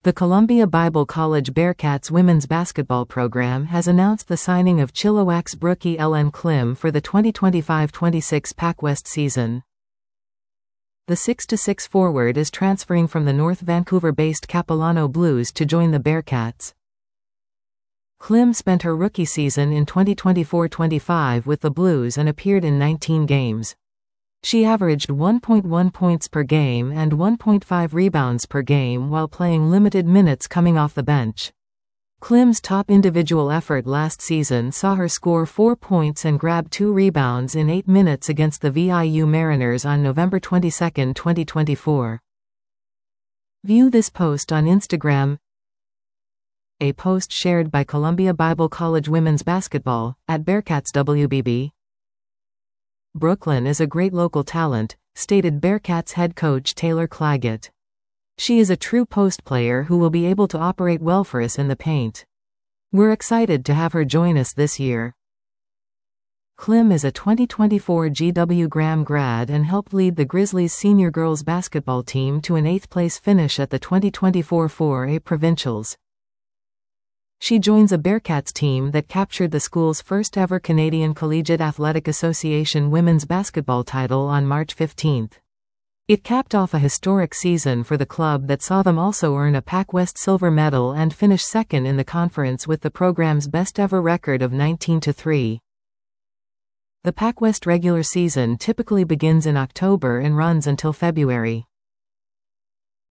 The Columbia Bible College Bearcats women's basketball program has announced the signing of Chilliwack's rookie Ellen Klim for the 2025-26 Pac-West season. The 6'6" forward is transferring from the North Vancouver-based Capilano Blues to join the Bearcats. Klim spent her rookie season in 2024-25 with the Blues and appeared in 19 games. She averaged 1.1 points per game and 1.5 rebounds per game while playing limited minutes coming off the bench. Klim's top individual effort last season saw her score 4 points and grab 2 rebounds in 8 minutes against the VIU Mariners on November 22, 2024. View this post on Instagram. A post shared by Columbia Bible College Women's Basketball, @BearcatsWBB. Brooklyn is a great local talent, stated Bearcats head coach Taylor Claggett. She is a true post player who will be able to operate well for us in the paint. We're excited to have her join us this year. Klim is a 2024 GW Graham grad and helped lead the Grizzlies senior girls basketball team to an 8th-place finish at the 2024 4A Provincials. She joins a Bearcats team that captured the school's first-ever Canadian Collegiate Athletic Association women's basketball title on March 15. It capped off a historic season for the club that saw them also earn a Pac-West silver medal and finish second in the conference with the program's best-ever record of 19-3. The Pac-West regular season typically begins in October and runs until February.